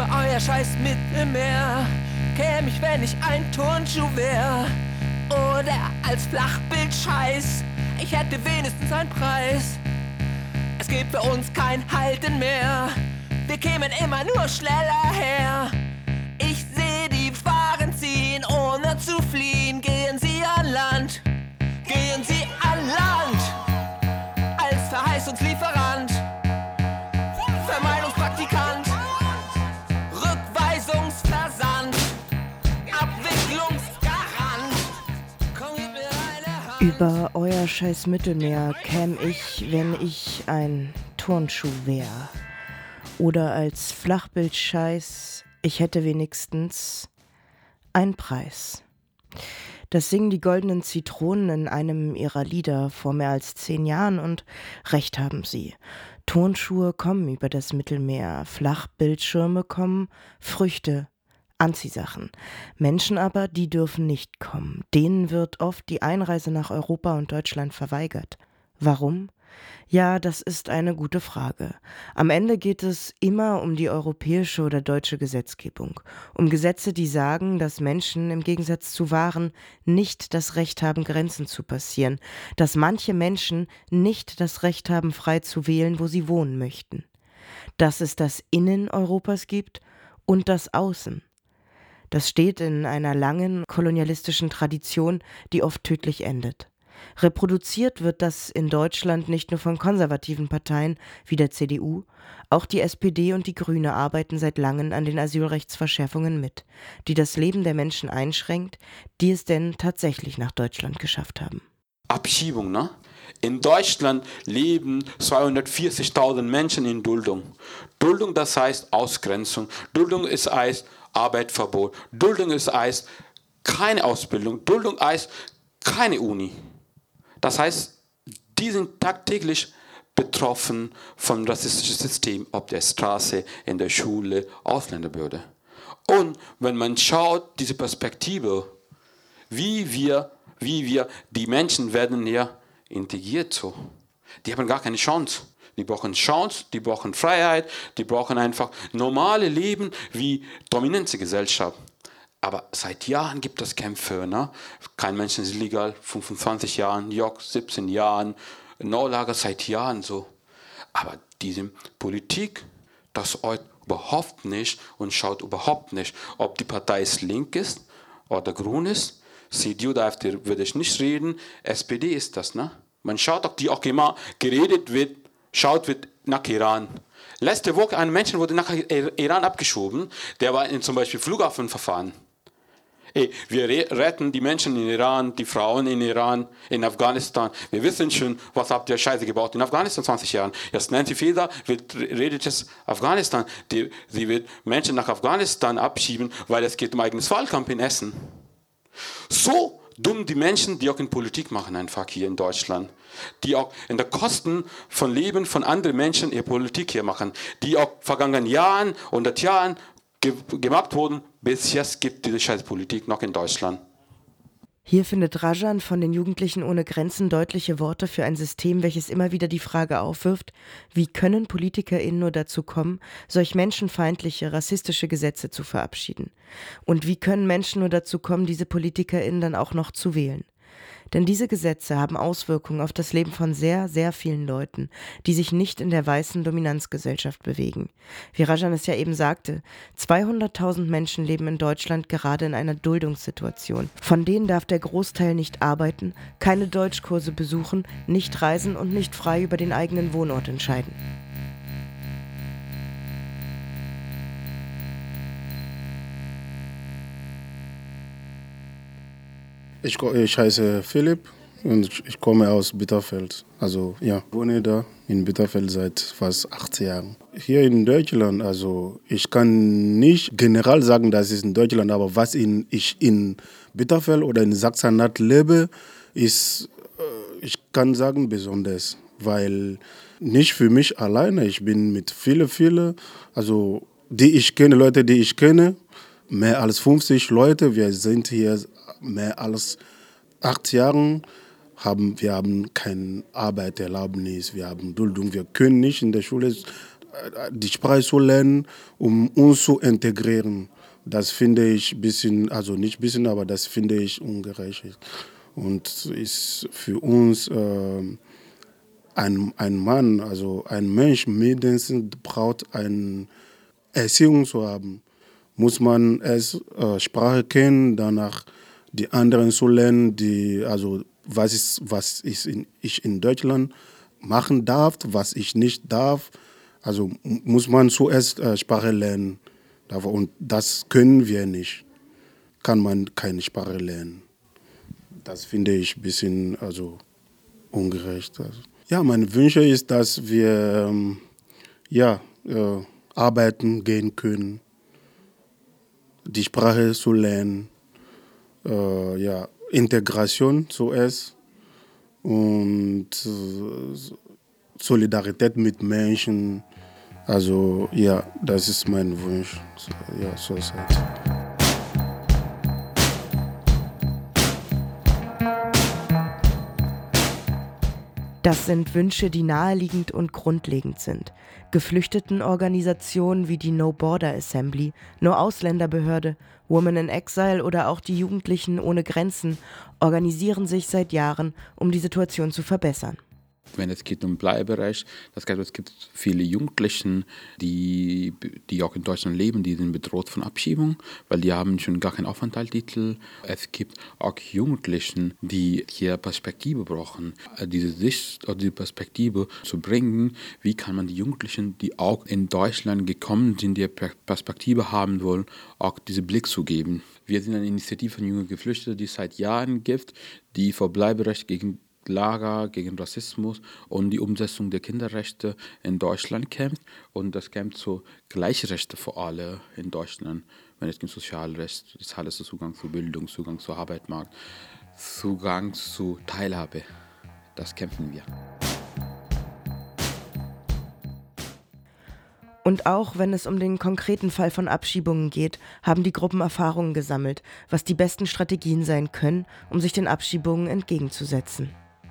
Über euer scheiß Mittelmeer käm ich, wenn ich ein Turnschuh wär. Oder als Flachbildscheiß, ich hätte wenigstens einen Preis. Es gibt für uns kein Halten mehr, wir kämen immer nur schneller her. Ich seh die Waren ziehen, ohne zu fliehen. Gehen Sie an Land, gehen Sie an Land. Als Verheißungslieferant, Vermeidungspraktikant, Rückweisungsversand, Abwicklungsgarant. Komm, gib mir eine Hand. Über euer scheiß Mittelmeer käm ich, wenn ich ein Turnschuh wär. Oder als Flachbildscheiß, ich hätte wenigstens einen Preis. Das singen die Goldenen Zitronen in einem ihrer Lieder vor mehr als 10 Jahren und recht haben sie. Turnschuhe kommen über das Mittelmeer, Flachbildschirme kommen, Früchte, Anziehsachen. Menschen aber, die dürfen nicht kommen. Denen wird oft die Einreise nach Europa und Deutschland verweigert. Warum? Ja, das ist eine gute Frage. Am Ende geht es immer um die europäische oder deutsche Gesetzgebung. Um Gesetze, die sagen, dass Menschen im Gegensatz zu Waren nicht das Recht haben, Grenzen zu passieren. Dass manche Menschen nicht das Recht haben, frei zu wählen, wo sie wohnen möchten. Dass es das Innen Europas gibt und das Außen. Das steht in einer langen kolonialistischen Tradition, die oft tödlich endet. Reproduziert wird das in Deutschland nicht nur von konservativen Parteien wie der CDU, auch die SPD und die Grüne arbeiten seit langem an den Asylrechtsverschärfungen mit, die das Leben der Menschen einschränkt, die es denn tatsächlich nach Deutschland geschafft haben. Abschiebung, ne? In Deutschland leben 240.000 Menschen in Duldung. Duldung, das heißt Ausgrenzung. Duldung ist heißt Arbeitsverbot. Duldung ist heißt keine Ausbildung. Duldung heißt keine Uni. Das heißt, die sind tagtäglich betroffen vom rassistischen System, auf der Straße, in der Schule, Ausländerbehörde. Und wenn man schaut, diese Perspektive, wie wir, die Menschen werden hier integriert so. Die haben gar keine Chance. Die brauchen Chance, die brauchen Freiheit, die brauchen einfach normale Leben wie dominante Gesellschaft. Aber seit Jahren gibt es Kämpfe. Ne? Kein Mensch ist illegal, 25 Jahren, Jörg 17 Jahren, Norlager seit Jahren so. Aber diese Politik, das äußert überhaupt nicht und schaut überhaupt nicht, ob die Partei link ist oder grün ist. CDU, da würde ich nicht reden, SPD ist das. Ne? Man schaut auch, die auch immer geredet wird, schaut wird nach Iran. Letzte Woche ein Mensch wurde nach Iran abgeschoben, der war in zum Beispiel Flughafenverfahren. Wir retten die Menschen in Iran, die Frauen in Iran, in Afghanistan. Wir wissen schon, was habt ihr Scheiße gebaut in Afghanistan 20 Jahren. Jetzt Nancy Faeser redet jetzt Afghanistan. Sie wird Menschen nach Afghanistan abschieben, weil es geht um eigenes Wahlkampf in Essen. So dumm die Menschen, die auch in Politik machen, einfach hier in Deutschland. Die auch in der Kosten von Leben von anderen Menschen ihre Politik hier machen. Die auch vergangenen Jahren, 100 Jahren gemacht wurden, bis jetzt gibt diese Scheißpolitik noch in Deutschland. Hier findet Rajan von den Jugendlichen ohne Grenzen deutliche Worte für ein System, welches immer wieder die Frage aufwirft, wie können PolitikerInnen nur dazu kommen, solch menschenfeindliche, rassistische Gesetze zu verabschieden? Und wie können Menschen nur dazu kommen, diese PolitikerInnen dann auch noch zu wählen? Denn diese Gesetze haben Auswirkungen auf das Leben von sehr, sehr vielen Leuten, die sich nicht in der weißen Dominanzgesellschaft bewegen. Wie Rajan es ja eben sagte, 200.000 Menschen leben in Deutschland gerade in einer Duldungssituation. Von denen darf der Großteil nicht arbeiten, keine Deutschkurse besuchen, nicht reisen und nicht frei über den eigenen Wohnort entscheiden. Ich heiße Philipp und ich komme aus Bitterfeld. Also ja, wohne da in Bitterfeld seit fast 8 Jahren. Hier in Deutschland, also ich kann nicht generell sagen, das ist in Deutschland, aber was ich in Bitterfeld oder in Sachsen-Anhalt lebe, ist, ich kann sagen, besonders. Weil nicht für mich alleine, ich bin mit vielen, also Leute, die ich kenne, mehr als 50 Leute, wir sind hier mehr als 8 Jahre, wir haben keine Arbeitserlaubnis, wir haben Duldung, wir können nicht in der Schule die Sprache zu lernen, um uns zu integrieren. Das finde ich ein bisschen, also nicht ein bisschen, aber das finde ich ungerecht. Und ist für uns ein Mann, also ein Mensch mindestens braucht eine Erziehung zu haben. Muss man erst Sprache kennen, danach die anderen zu lernen, was ich in Deutschland machen darf, was ich nicht darf. Also muss man zuerst Sprache lernen. Und das können wir nicht. Kann man keine Sprache lernen. Das finde ich ein bisschen ungerecht. Ja, mein Wunsch ist, dass wir arbeiten gehen können, die Sprache zu lernen, Integration zuerst und Solidarität mit Menschen. Also ja, das ist mein Wunsch. Ja, so ist es. Das sind Wünsche, die naheliegend und grundlegend sind. Geflüchtetenorganisationen wie die No Border Assembly, No Ausländerbehörde, Women in Exile oder auch die Jugendlichen ohne Grenzen organisieren sich seit Jahren, um die Situation zu verbessern. Wenn es geht um Bleiberecht, es gibt viele Jugendliche, die auch in Deutschland leben, die sind bedroht von Abschiebung, weil die haben schon gar keinen Aufenthaltstitel. Es gibt auch Jugendliche, die hier Perspektive brauchen, diese Sicht oder die Perspektive zu bringen. Wie kann man die Jugendlichen, die auch in Deutschland gekommen sind, die Perspektive haben wollen, auch diesen Blick zu geben? Wir sind eine Initiative von jungen Geflüchteten, die es seit Jahren gibt, die für Bleiberecht gegen Lager gegen Rassismus und die Umsetzung der Kinderrechte in Deutschland kämpft. Und das kämpft zu Gleichrechte für alle in Deutschland. Wenn es um Sozialrecht, das alles Zugang zu Bildung, Zugang zu Arbeitsmarkt, Zugang zu Teilhabe. Das kämpfen wir. Und auch wenn es um den konkreten Fall von Abschiebungen geht, haben die Gruppen Erfahrungen gesammelt, was die besten Strategien sein können, um sich den Abschiebungen entgegenzusetzen.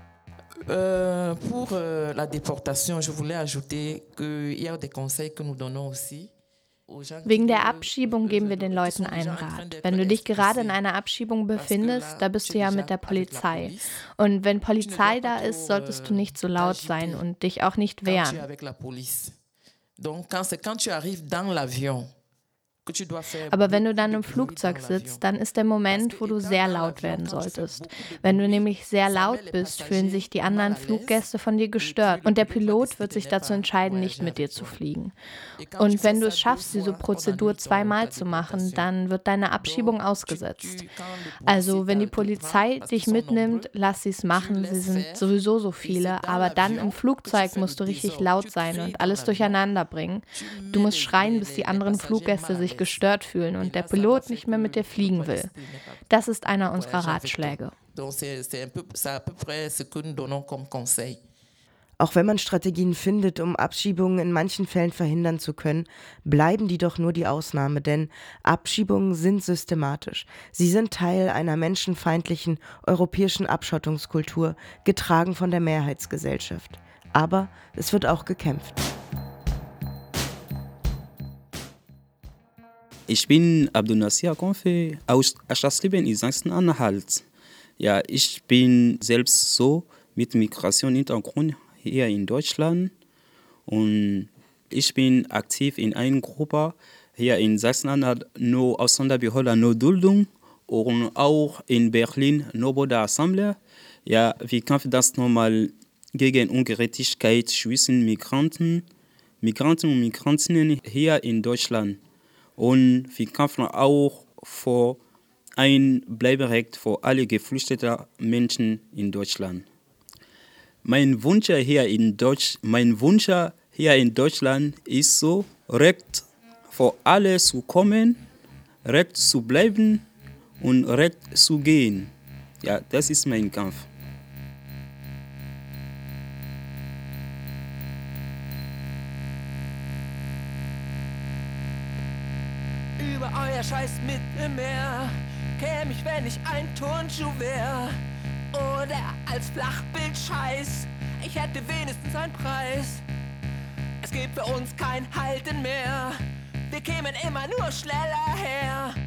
Pour la déportation, je voulais ajouter qu'il y a des conseils que nous donnons aussi. Wegen der Abschiebung geben wir den Leuten einen Rat. Wenn du dich gerade in einer Abschiebung befindest, da bist du ja mit der Polizei. Und wenn Polizei da ist, solltest du nicht so laut sein und dich auch nicht wehren. Donc quand tu arrives dans l'avion, aber wenn du dann im Flugzeug sitzt, dann ist der Moment, wo du sehr laut werden solltest. Wenn du nämlich sehr laut bist, fühlen sich die anderen Fluggäste von dir gestört und der Pilot wird sich dazu entscheiden, nicht mit dir zu fliegen. Und wenn du es schaffst, diese Prozedur 2-mal zu machen, dann wird deine Abschiebung ausgesetzt. Also wenn die Polizei dich mitnimmt, lass sie es machen, sie sind sowieso so viele, aber dann im Flugzeug musst du richtig laut sein und alles durcheinander bringen. Du musst schreien, bis die anderen Fluggäste sich gestört fühlen und der Pilot nicht mehr mit dir fliegen will. Das ist einer unserer Ratschläge. Auch wenn man Strategien findet, um Abschiebungen in manchen Fällen verhindern zu können, bleiben die doch nur die Ausnahme, denn Abschiebungen sind systematisch. Sie sind Teil einer menschenfeindlichen europäischen Abschottungskultur, getragen von der Mehrheitsgesellschaft. Aber es wird auch gekämpft. Ich bin Abdul Nasir Konfe aus Aschasleben in Sachsen-Anhalt. Ja, ich bin selbst so mit Migrationshintergrund hier in Deutschland und ich bin aktiv in einer Gruppe hier in Sachsen-Anhalt, No Ausländerbehörde, No Duldung und auch in Berlin, No Border Assembly. Ja, wir kämpfen das nochmal gegen Ungerechtigkeit zwischen Migranten und Migrantinnen hier in Deutschland. Und wir kämpfen auch für ein Bleiberecht für alle geflüchteten Menschen in Deutschland. Mein Wunsch hier in Deutschland ist so, Recht für alle zu kommen, Recht zu bleiben und Recht zu gehen. Ja, das ist mein Kampf. Über euer scheiß Mittelmeer käm ich, wenn ich ein Turnschuh wär. Oder als Flachbildscheiß, ich hätte wenigstens einen Preis. Es gibt für uns kein Halten mehr. Wir kämen immer nur schneller her.